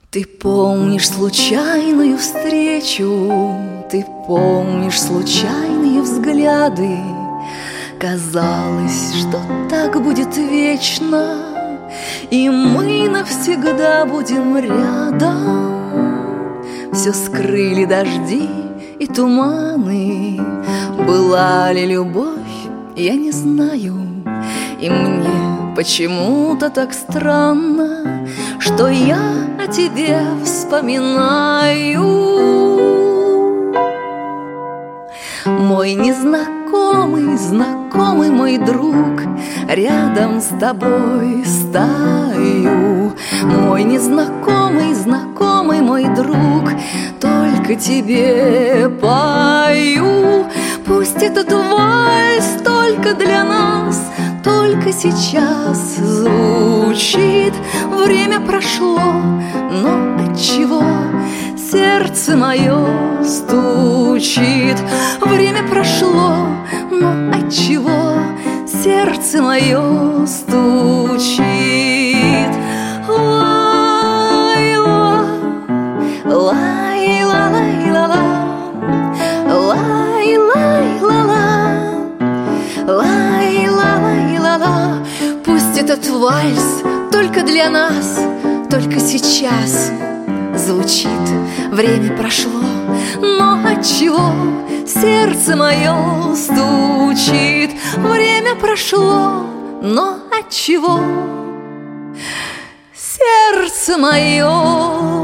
Ты помнишь случайную встречу, ты помнишь случайные взгляды. Казалось, что так будет вечно, и мы навсегда будем рядом. Все скрыли дожди и туманы. Была ли любовь, я не знаю. И мне почему-то так странно, что я о тебе вспоминаю. Мой незнакомый, знакомый мой друг, рядом с тобой стою. Мой незнакомый, знакомый мой друг, только тебе пою. Пусть этот вальс только для нас, только сейчас звучит. Время прошло, но отчего сердце мое стучит? Время прошло, но отчего сердце мое стучит? Лай-ла, лай-ла-лай-ла-ла, лай-лай-ла-ла, лай-ла-лай-ла-ла. Пусть этот вальс только для нас, только сейчас звучит. Время прошло, но отчего сердце мое стучит? Время прошло, но отчего сердце мое